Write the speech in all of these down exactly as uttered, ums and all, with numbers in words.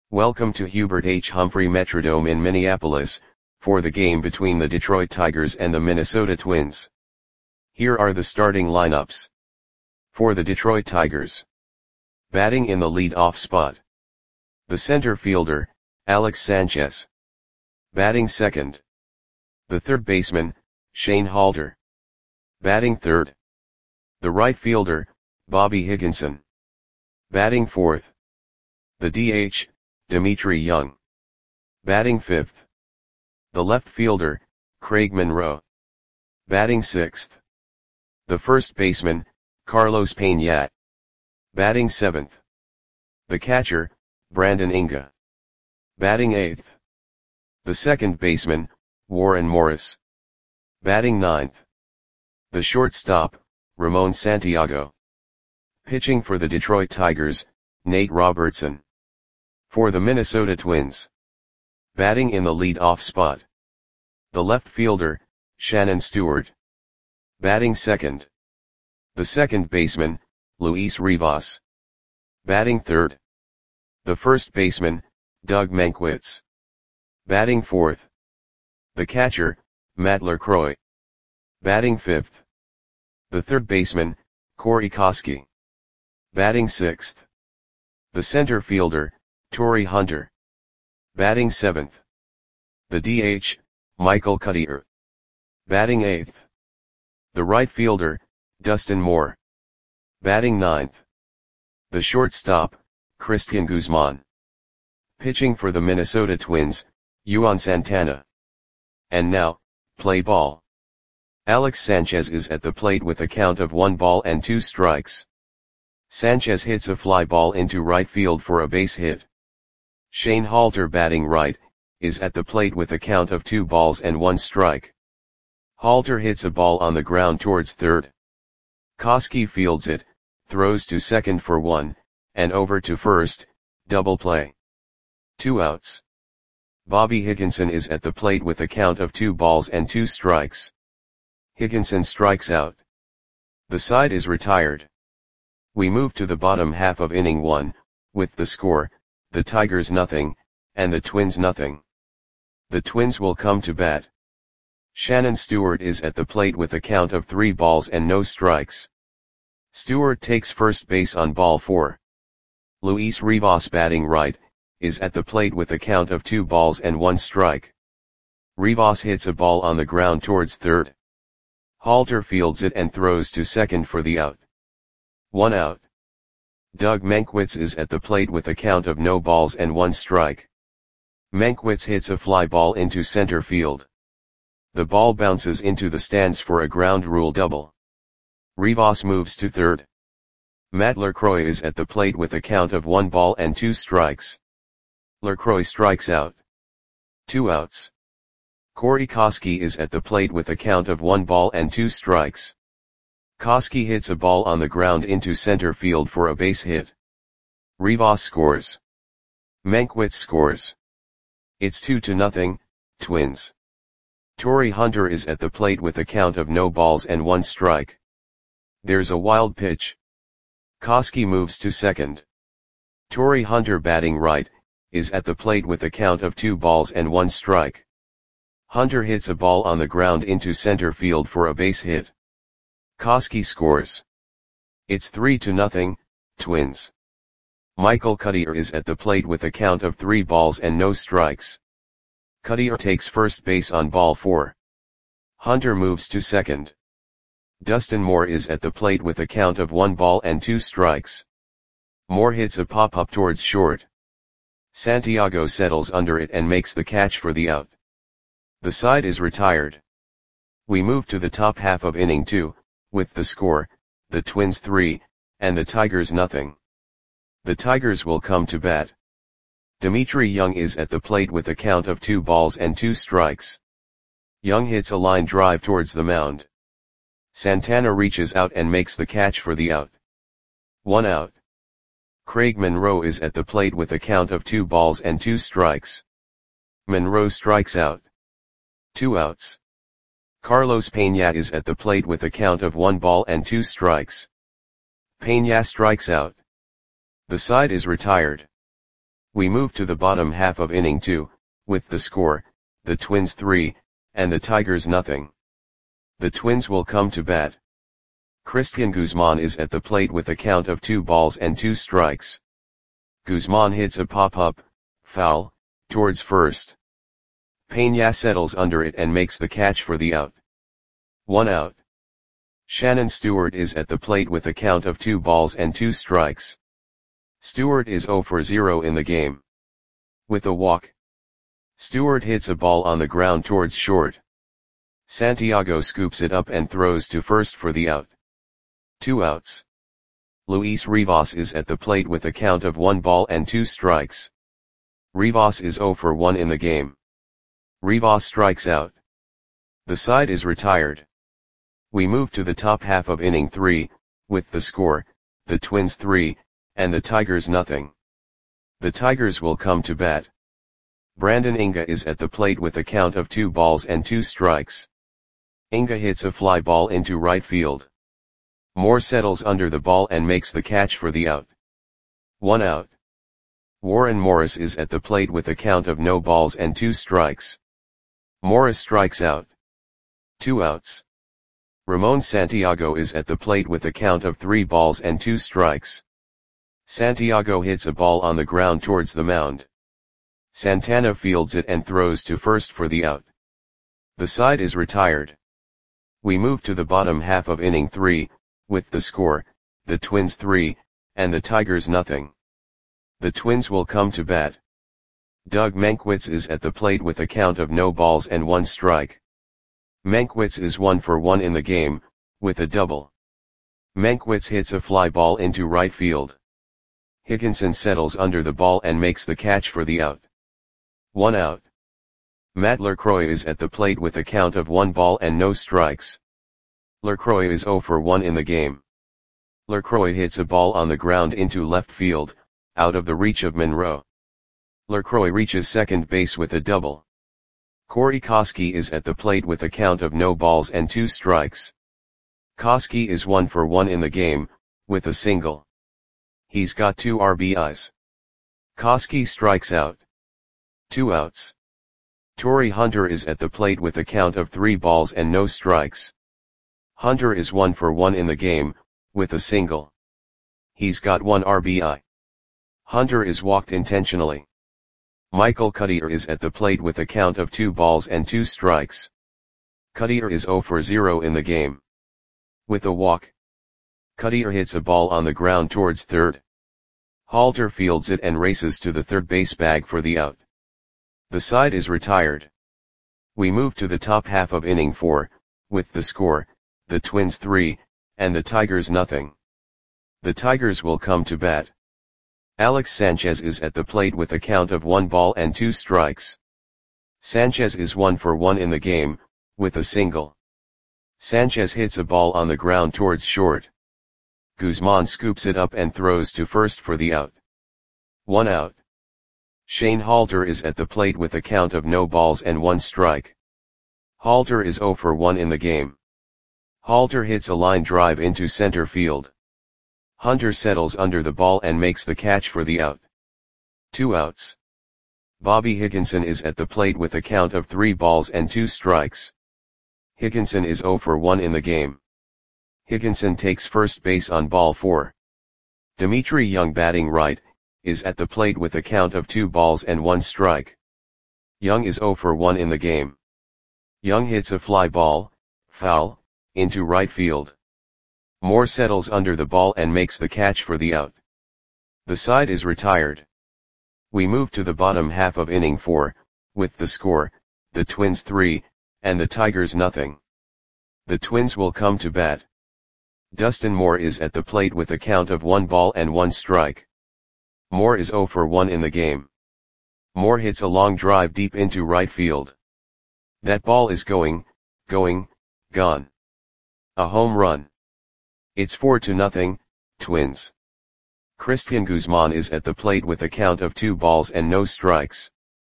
Welcome to Hubert H. Humphrey Metrodome in Minneapolis, for the game between the Detroit Tigers and the Minnesota Twins. Here are the starting lineups. For the Detroit Tigers. Batting in the lead-off spot. The center fielder, Alex Sanchez. Batting second. The third baseman, Shane Halter. Batting third. The right fielder, Bobby Higginson. Batting fourth. The D H, Dmitri Young. Batting fifth. The left fielder, Craig Monroe. Batting sixth. The first baseman, Carlos Pena. Batting seventh. The catcher, Brandon Inga. Batting eighth. The second baseman, Warren Morris. Batting ninth. The shortstop, Ramon Santiago. Pitching for the Detroit Tigers, Nate Robertson. For the Minnesota Twins. Batting in the lead-off spot. The left fielder, Shannon Stewart. Batting second. The second baseman, Luis Rivas. Batting third. The first baseman, Doug Mankiewicz. Batting fourth. The catcher, Matt LaCroix. Batting fifth. The third baseman, Corey Koskie. Batting sixth. The center fielder, Torii Hunter. Batting seventh. The D H, Michael Cuddyer. Batting eighth. The right fielder, Dustin Moore. Batting ninth. The shortstop, Christian Guzman. Pitching for the Minnesota Twins, Juan Santana. And now, play ball. Alex Sanchez is at the plate with a count of one ball and two strikes. Sanchez hits a fly ball into right field for a base hit. Shane Halter, batting right, is at the plate with a count of two balls and one strike. Halter hits a ball on the ground towards third. Koskie fields it, throws to second for one, and over to first, double play. Two outs. Bobby Higginson is at the plate with a count of two balls and two strikes. Higginson strikes out. The side is retired. We move to the bottom half of inning one, with the score, the Tigers nothing, and the Twins nothing. The Twins will come to bat. Shannon Stewart is at the plate with a count of three balls and no strikes. Stewart takes first base on ball four. Luis Rivas, batting right, is at the plate with a count of two balls and one strike. Rivas hits a ball on the ground towards third. Halter fields it and throws to second for the out. One out. Doug Mankiewicz is at the plate with a count of no balls and one strike. Mankiewicz hits a fly ball into center field. The ball bounces into the stands for a ground rule double. Rivas moves to third. Matt LaCroix is at the plate with a count of one ball and two strikes. LaCroix strikes out. Two outs. Corey Koskie is at the plate with a count of one ball and two strikes. Koskie hits a ball on the ground into center field for a base hit. Rivas scores. Mankiewicz scores. It's two to nothing, Twins. Torii Hunter is at the plate with a count of no balls and one strike. There's a wild pitch. Koskie moves to second. Torii Hunter, batting right, is at the plate with a count of two balls and one strike. Hunter hits a ball on the ground into center field for a base hit. Koskie scores. It's three to nothing, Twins. Michael Cuddyer is at the plate with a count of three balls and no strikes. Cuddyer takes first base on ball four. Hunter moves to second. Dustin Moore is at the plate with a count of one ball and two strikes. Moore hits a pop-up towards short. Santiago settles under it and makes the catch for the out. The side is retired. We move to the top half of inning two, with the score, the Twins three, and the Tigers nothing. The Tigers will come to bat. Dmitri Young is at the plate with a count of two balls and two strikes. Young hits a line drive towards the mound. Santana reaches out and makes the catch for the out. One out. Craig Monroe is at the plate with a count of two balls and two strikes. Monroe strikes out. Two outs. Carlos Pena is at the plate with a count of one ball and two strikes. Pena strikes out. The side is retired. We move to the bottom half of inning two, with the score, the Twins three, and the Tigers nothing. The Twins will come to bat. Cristian Guzman is at the plate with a count of two balls and two strikes. Guzman hits a pop-up, foul, towards first. Peña settles under it and makes the catch for the out. One out. Shannon Stewart is at the plate with a count of two balls and two strikes. Stewart is zero for zero in the game. With a walk. Stewart hits a ball on the ground towards short. Santiago scoops it up and throws to first for the out. Two outs. Luis Rivas is at the plate with a count of one ball and two strikes. Rivas is zero for one in the game. Rivas strikes out. The side is retired. We move to the top half of inning three, with the score, the Twins three, and the Tigers nothing. The Tigers will come to bat. Brandon Inga is at the plate with a count of two balls and two strikes. Inga hits a fly ball into right field. Moore settles under the ball and makes the catch for the out. One out. Warren Morris is at the plate with a count of no balls and two strikes. Morris strikes out. Two outs. Ramon Santiago is at the plate with a count of three balls and two strikes. Santiago hits a ball on the ground towards the mound. Santana fields it and throws to first for the out. The side is retired. We move to the bottom half of inning three, with the score, the Twins three, and the Tigers nothing. The Twins will come to bat. Doug Mankiewicz is at the plate with a count of no balls and one strike. Mankiewicz is one for one in the game, with a double. Mankiewicz hits a fly ball into right field. Higginson settles under the ball and makes the catch for the out. One out. Matt LaCroix is at the plate with a count of one ball and no strikes. LaCroix is zero for one in the game. LaCroix hits a ball on the ground into left field, out of the reach of Monroe. LaCroix reaches second base with a double. Corey Koskie is at the plate with a count of no balls and two strikes. Koskie is one for one in the game, with a single. He's got two R B Is. Koskie strikes out. Two outs. Torrey Hunter is at the plate with a count of three balls and no strikes. Hunter is one for one in the game, with a single. He's got one R B I. Hunter is walked intentionally. Michael Cuddyer is at the plate with a count of two balls and two strikes. Cuddyer is zero for zero in the game. With a walk. Cuddyer hits a ball on the ground towards third. Halter fields it and races to the third base bag for the out. The side is retired. We move to the top half of inning four, with the score, the Twins three, and the Tigers nothing. The Tigers will come to bat. Alex Sanchez is at the plate with a count of one ball and two strikes. Sanchez is one for one in the game, with a single. Sanchez hits a ball on the ground towards short. Guzman scoops it up and throws to first for the out. One out. Shane Halter is at the plate with a count of no balls and one strike. Halter is zero for one in the game. Halter hits a line drive into center field. Hunter settles under the ball and makes the catch for the out. Two outs. Bobby Higginson is at the plate with a count of three balls and two strikes. Higginson is zero for one in the game. Higginson takes first base on ball four. Dimitri Young, batting right, is at the plate with a count of two balls and one strike. Young is zero for one in the game. Young hits a fly ball, foul, into right field. Moore settles under the ball and makes the catch for the out. The side is retired. We move to the bottom half of inning four, with the score, the Twins three, and the Tigers nothing. The Twins will come to bat. Dustin Moore is at the plate with a count of one ball and one strike. Moore is zero for one in the game. Moore hits a long drive deep into right field. That ball is going, going, gone. A home run. It's four to nothing, Twins. Cristian Guzman is at the plate with a count of two balls and no strikes.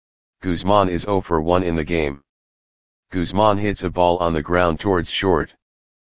Guzman is zero for one in the game. Guzman hits a ball on the ground towards short.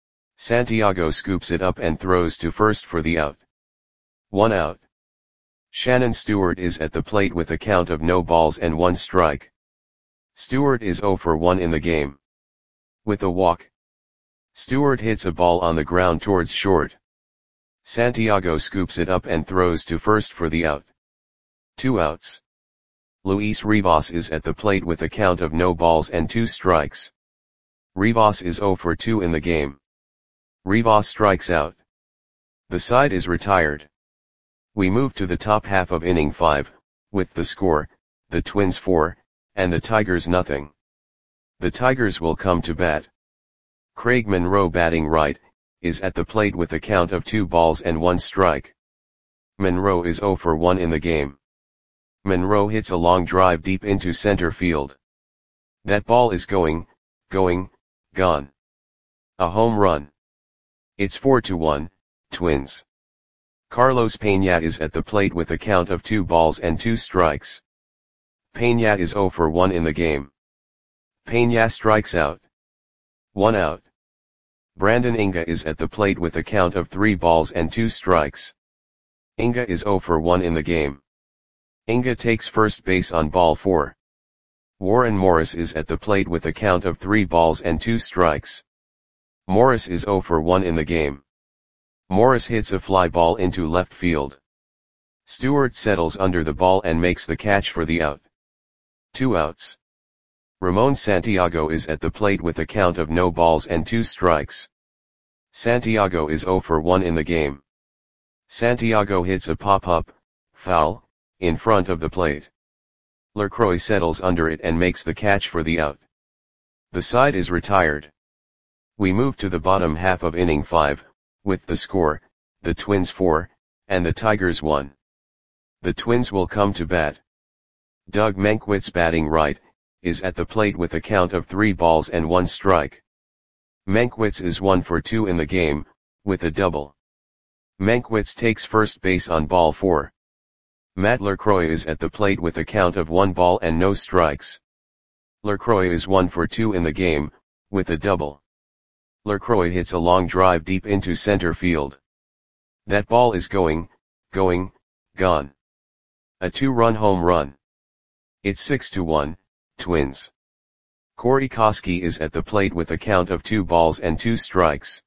Santiago scoops it up and throws to first for the out. One out. Shannon Stewart is at the plate with a count of no balls and one strike. Stewart is zero for one in the game. With a walk, Stewart hits a ball on the ground towards short. Santiago scoops it up and throws to first for the out. Two outs. Luis Rivas is at the plate with a count of no balls and two strikes. Rivas is zero for two in the game. Rivas strikes out. The side is retired. We move to the top half of inning five, with the score, the Twins four, and the Tigers nothing. The Tigers will come to bat. Craig Monroe, batting right, is at the plate with a count of two balls and one strike. Monroe is zero for one in the game. Monroe hits a long drive deep into center field. That ball is going, going, gone. A home run. It's four to one, Twins. Carlos Peña is at the plate with a count of two balls and two strikes. Peña is zero for one in the game. Peña strikes out. One out. Brandon Inga is at the plate with a count of three balls and two strikes. Inga is zero for one in the game. Inga takes first base on ball four. Warren Morris is at the plate with a count of three balls and two strikes. Morris is zero for one in the game. Morris hits a fly ball into left field. Stewart settles under the ball and makes the catch for the out. Two outs. Ramon Santiago is at the plate with a count of no balls and two strikes. Santiago is zero for one in the game. Santiago hits a pop-up, foul, in front of the plate. LaCroix settles under it and makes the catch for the out. The side is retired. We move to the bottom half of inning five, with the score, the Twins four, and the Tigers one. The Twins will come to bat. Doug Mankiewicz, batting right, is at the plate with a count of three balls and one strike. Mankiewicz is one for two in the game, with a double. Mankiewicz takes first base on ball four. Matt LaCroix is at the plate with a count of one ball and no strikes. LaCroix is one for two in the game, with a double. LaCroix hits a long drive deep into center field. That ball is going, going, gone. A two-run home run. It's six to one, Twins. Corey Koskie is at the plate with a count of two balls and two strikes.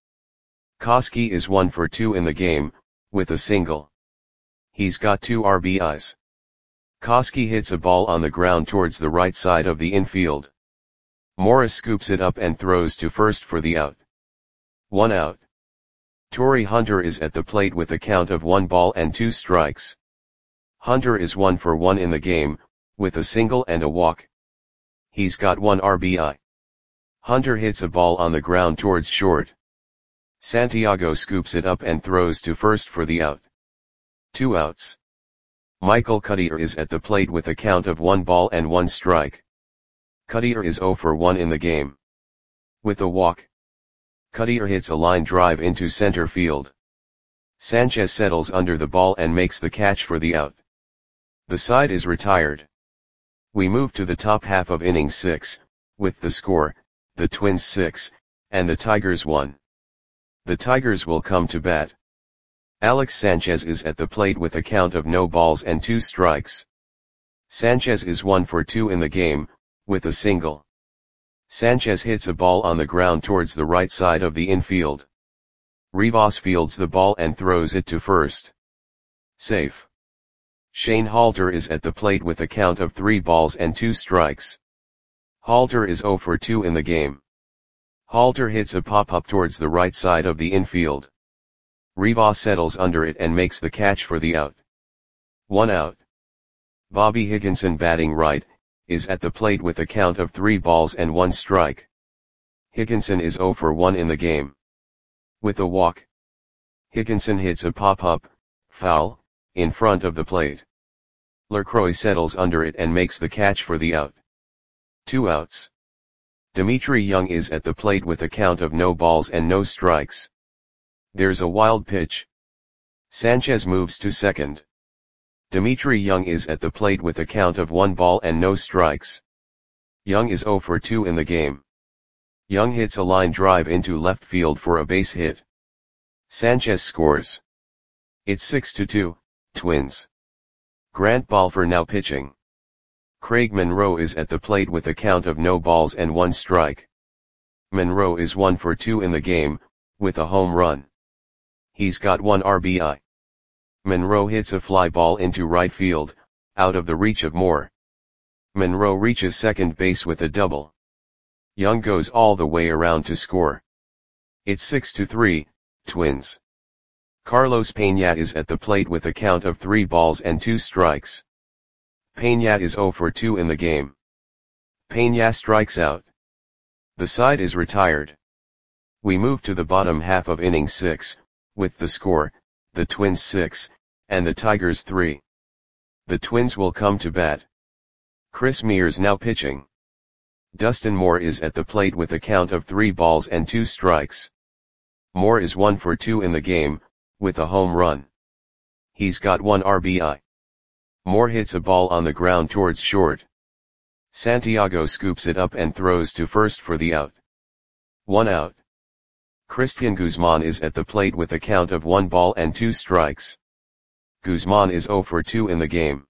Koskie is one for two in the game, with a single. He's got two R B Is. Koskie hits a ball on the ground towards the right side of the infield. Morris scoops it up and throws to first for the out. One out. Torii Hunter is at the plate with a count of one ball and two strikes. Hunter is one for one in the game, with a single and a walk. He's got one R B I. Hunter hits a ball on the ground towards short. Santiago scoops it up and throws to first for the out. Two outs. Michael Cuddyer is at the plate with a count of one ball and one strike. Cuddyer is zero for one in the game. With a walk, Cuddyer hits a line drive into center field. Sanchez settles under the ball and makes the catch for the out. The side is retired. We move to the top half of inning six, with the score, the Twins six, and the Tigers one. The Tigers will come to bat. Alex Sanchez is at the plate with a count of no balls and two strikes. Sanchez is one for two in the game, with a single. Sanchez hits a ball on the ground towards the right side of the infield. Rivas fields the ball and throws it to first. Safe. Shane Halter is at the plate with a count of three balls and two strikes. Halter is zero for two in the game. Halter hits a pop-up towards the right side of the infield. Rivas settles under it and makes the catch for the out. One out. Bobby Higginson, batting right, is at the plate with a count of three balls and one strike. Higginson is zero for one in the game. With a walk, Higginson hits a pop-up, foul, in front of the plate. LaCroix settles under it and makes the catch for the out. Two outs. Dimitri Young is at the plate with a count of no balls and no strikes. There's a wild pitch. Sanchez moves to second. Dimitri Young is at the plate with a count of one ball and no strikes. Young is zero for two in the game. Young hits a line drive into left field for a base hit. Sanchez scores. It's six to two, Twins. Grant Balfour now pitching. Craig Monroe is at the plate with a count of no balls and one strike. Monroe is one for two in the game, with a home run. He's got one R B I. Monroe hits a fly ball into right field, out of the reach of Moore. Monroe reaches second base with a double. Young goes all the way around to score. It's six to three, Twins. Carlos Peña is at the plate with a count of three balls and two strikes. Peña is zero for two in the game. Peña strikes out. The side is retired. We move to the bottom half of inning six, with the score, the Twins six, and the Tigers three. The Twins will come to bat. Chris Mears now pitching. Dustin Moore is at the plate with a count of three balls and two strikes. Moore is one for two in the game, with a home run. He's got one R B I. Moore hits a ball on the ground towards short. Santiago scoops it up and throws to first for the out. One out. Christian Guzman is at the plate with a count of one ball and two strikes. Guzman is zero for two in the game.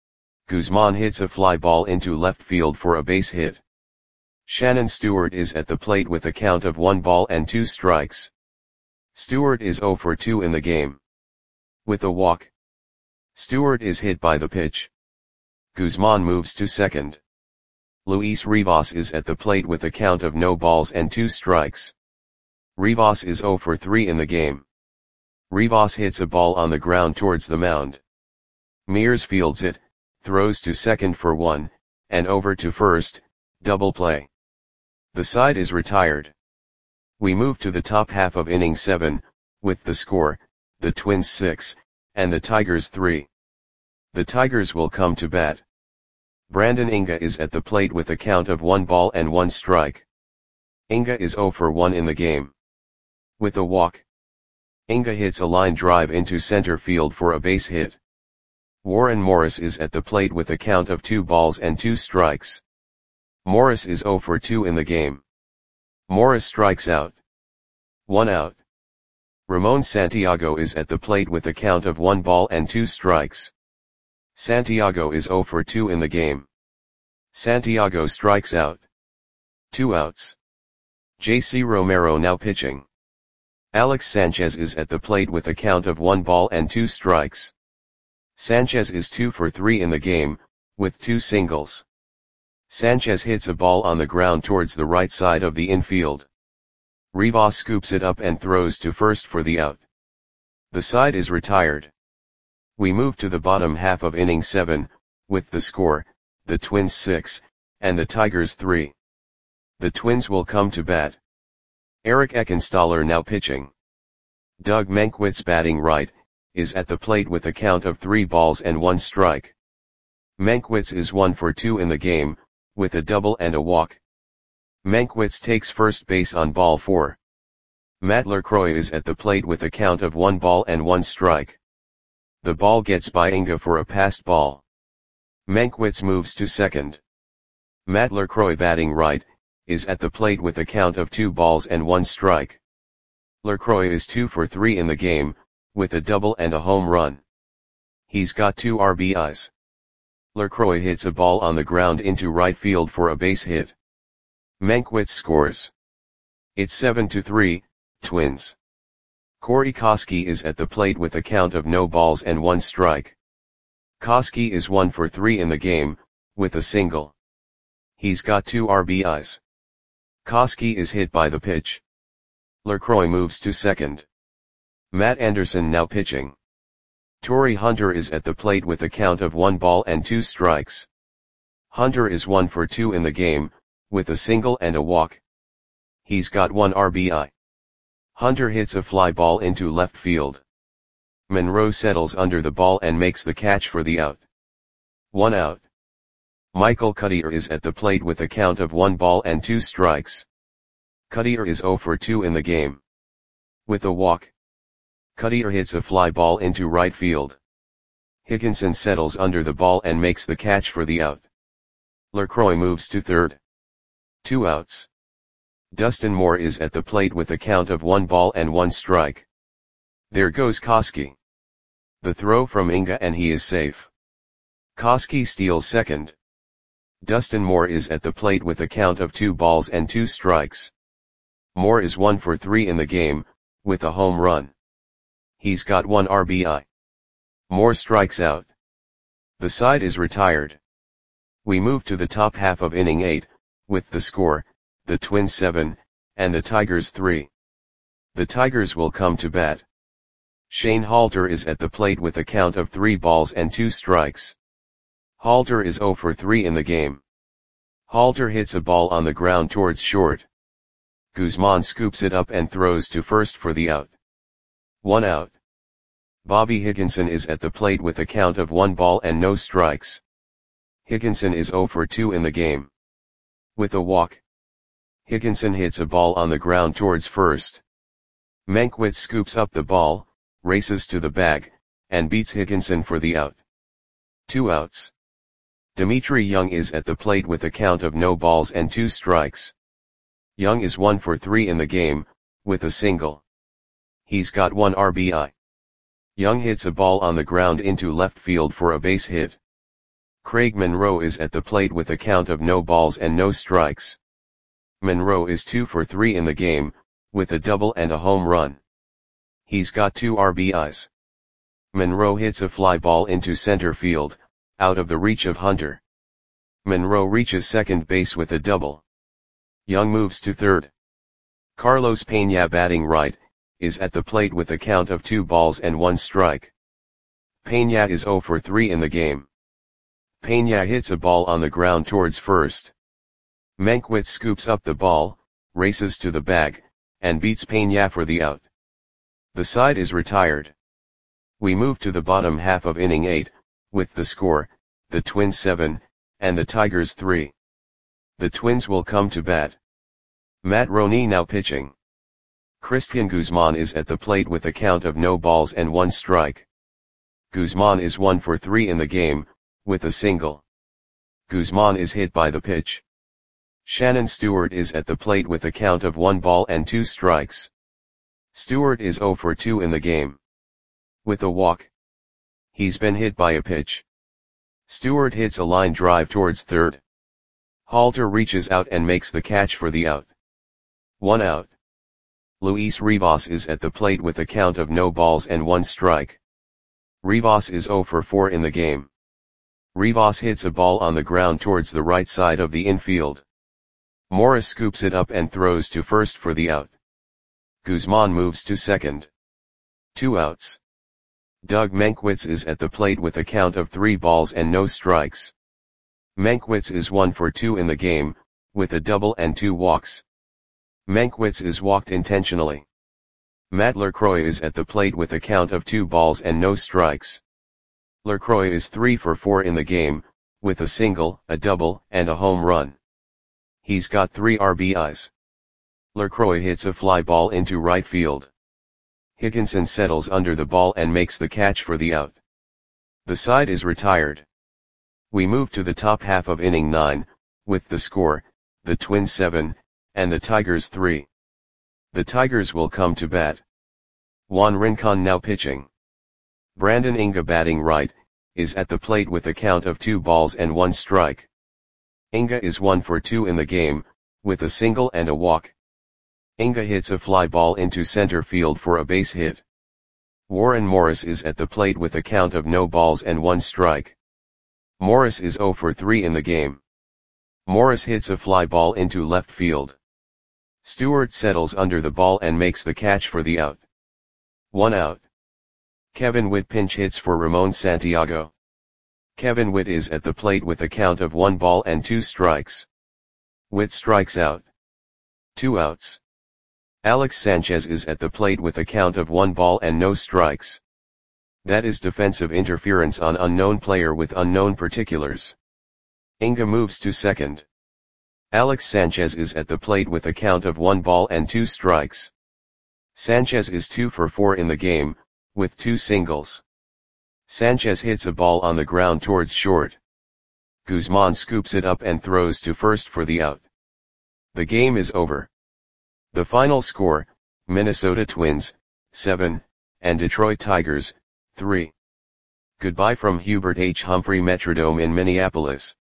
Guzman hits a fly ball into left field for a base hit. Shannon Stewart is at the plate with a count of one ball and two strikes. Stewart is zero for two in the game. With a walk. Stewart is hit by the pitch. Guzman moves to second. Luis Rivas is at the plate with a count of no balls and two strikes. Rivas is zero for three in the game. Rivas hits a ball on the ground towards the mound. Mears fields it, throws to second for one, and over to first, double play. The side is retired. We move to the top half of inning seven, with the score, the Twins six, and the Tigers three. The Tigers will come to bat. Brandon Inga is at the plate with a count of one ball and one strike. Inga is zero for one in the game. With a walk. Inga hits a line drive into center field for a base hit. Warren Morris is at the plate with a count of two balls and two strikes. Morris is zero for two in the game. Morris strikes out. One out. Ramon Santiago is at the plate with a count of one ball and two strikes. Santiago is zero for two in the game. Santiago strikes out. Two outs. J C Romero now pitching. Alex Sanchez is at the plate with a count of one ball and two strikes. Sanchez is two for three in the game, with two singles. Sanchez hits a ball on the ground towards the right side of the infield. Rivas scoops it up and throws to first for the out. The side is retired. We move to the bottom half of inning seven, with the score, the Twins six, and the Tigers three. The Twins will come to bat. Eric Eckenstaller now pitching. Doug Mankiewicz batting right, is at the plate with a count of three balls and one strike. Mankiewicz is one for two in the game, with a double and a walk. Mankiewicz takes first base on ball four. Matt LaCroix is at the plate with a count of one ball and one strike. The ball gets by Inga for a passed ball. Mankiewicz moves to second. Matt LaCroix batting right, is at the plate with a count of two balls and one strike. LaCroix is two for three in the game, with a double and a home run. He's got two R B Is. LaCroix hits a ball on the ground into right field for a base hit. Mankiewicz scores. It's seven to three, Twins. Corey Koskie is at the plate with a count of no balls and one strike. Koskie is one for three in the game, with a single. He's got two R B Is. Koskie is hit by the pitch. LaCroix moves to second. Matt Anderson now pitching. Torii Hunter is at the plate with a count of one ball and two strikes. Hunter is one for two in the game, with a single and a walk. He's got one R B I. Hunter hits a fly ball into left field. Monroe settles under the ball and makes the catch for the out. One out. Michael Cuddyer is at the plate with a count of one ball and two strikes. Cuddyer is zero for two in the game. With a walk. Cuddyer hits a fly ball into right field. Higginson settles under the ball and makes the catch for the out. LaCroix moves to third. Two outs. Dustin Moore is at the plate with a count of one ball and one strike. There goes Koskie. The throw from Inga and he is safe. Koski steals second. Dustin Moore is at the plate with a count of two balls and two strikes. Moore is one for three in the game, with a home run. He's got one R B I. Moore strikes out. The side is retired. We move to the top half of inning eight, with the score, the Twins seven, and the Tigers three. The Tigers will come to bat. Shane Halter is at the plate with a count of three balls and two strikes. Halter is zero for three in the game. Halter hits a ball on the ground towards short. Guzman scoops it up and throws to first for the out. One out. Bobby Higginson is at the plate with a count of one ball and no strikes. Higginson is zero for two in the game. With a walk. Higginson hits a ball on the ground towards first. Mankiewicz scoops up the ball, races to the bag, and beats Higginson for the out. Two outs. Dimitri Young is at the plate with a count of no balls and two strikes. Young is one for three in the game, with a single. He's got one R B I. Young hits a ball on the ground into left field for a base hit. Craig Monroe is at the plate with a count of no balls and no strikes. Monroe is two for three in the game, with a double and a home run. He's got two R B Is. Monroe hits a fly ball into center field, out of the reach of Hunter. Monroe reaches second base with a double. Young moves to third. Carlos Peña, batting right, is at the plate with a count of two balls and one strike. Peña is zero for three in the game. Peña hits a ball on the ground towards first. Mankiewicz scoops up the ball, races to the bag, and beats Peña for the out. The side is retired. We move to the bottom half of inning eight, with the score, the Twins seven, and the Tigers three. The Twins will come to bat. Matt Roney now pitching. Christian Guzman is at the plate with a count of no balls and one strike. Guzman is one for three in the game, with a single. Guzman is hit by the pitch. Shannon Stewart is at the plate with a count of one ball and two strikes. Stewart is zero for two in the game. With a walk. He's been hit by a pitch. Stewart hits a line drive towards third. Halter reaches out and makes the catch for the out. One out. Luis Rivas is at the plate with a count of no balls and one strike. Rivas is zero for four in the game. Rivas hits a ball on the ground towards the right side of the infield. Morris scoops it up and throws to first for the out. Guzman moves to second. Two outs. Doug Mankiewicz is at the plate with a count of three balls and no strikes. Mankiewicz is one for two in the game, with a double and two walks. Mankiewicz is walked intentionally. Matt LaCroix is at the plate with a count of two balls and no strikes. LaCroix is three for four in the game, with a single, a double, and a home run. He's got three R B Is. LaCroix hits a fly ball into right field. Higginson settles under the ball and makes the catch for the out. The side is retired. We move to the top half of inning nine, with the score, the Twins seven, and the Tigers three. The Tigers will come to bat. Juan Rincon now pitching. Brandon Inga, batting right, is at the plate with a count of two balls and one strike. Inga is one for two in the game, with a single and a walk. Inga hits a fly ball into center field for a base hit. Warren Morris is at the plate with a count of no balls and one strike. Morris is zero for three in the game. Morris hits a fly ball into left field. Stewart settles under the ball and makes the catch for the out. One out. Kevin Witt pinch hits for Ramon Santiago. Kevin Witt is at the plate with a count of one ball and two strikes. Witt strikes out. Two outs. Alex Sanchez is at the plate with a count of one ball and no strikes. That is defensive interference on unknown player with unknown particulars. Inga moves to second. Alex Sanchez is at the plate with a count of one ball and two strikes. Sanchez is two for four in the game, with two singles. Sanchez hits a ball on the ground towards short. Guzman scoops it up and throws to first for the out. The game is over. The final score, Minnesota Twins, seven, and Detroit Tigers, three. Goodbye from Hubert H. Humphrey Metrodome in Minneapolis.